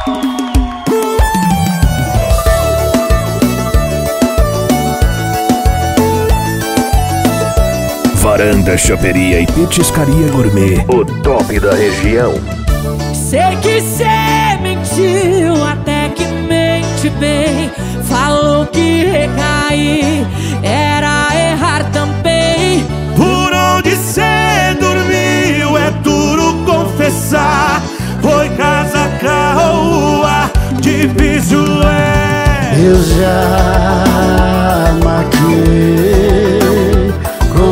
Varanda, choperia e petiscaria gourmet, o top da região. Sei que cê mentiu, até que mente bem. Falou que recair era errar também. Por onde cê dormiu é duro confessar. Foi casa, carro, rua, difícil é. Eu já maquiei com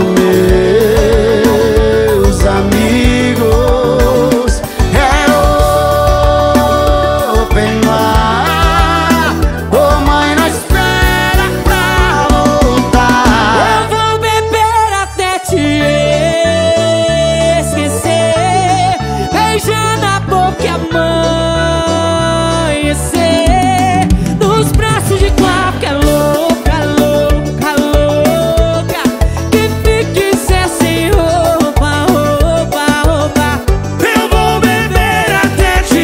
meus amigos. É open bar, ô mãe, não espera pra voltar. Eu vou beber até te esquecer, beijando a boca e amanhecer nos braços de qualquer louca, louca, louca, que fique sem roupa, roupa, roupa. Eu vou beber até te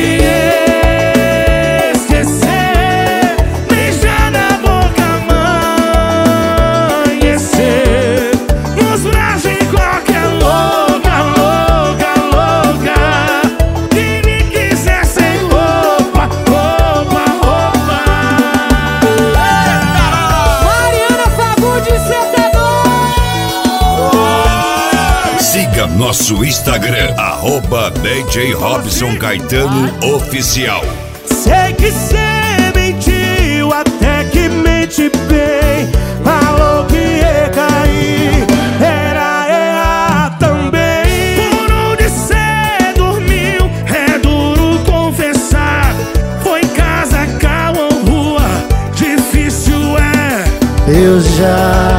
esquecer, beijando a boca, amanhecer nos braços de qualquer louca, louca, louca, que me quiser sem roupa, roupa, roupa. Mariana Fagundes, cê tá doido? Siga nosso Instagram, @DJ Robson Caetano Oficial. Sei que cê mentiu, até que mente bem. Falou que ia cair, era errar também. Por onde cê dormiu, é duro confessar. Foi em casa, carro ou rua, difícil é. Eu já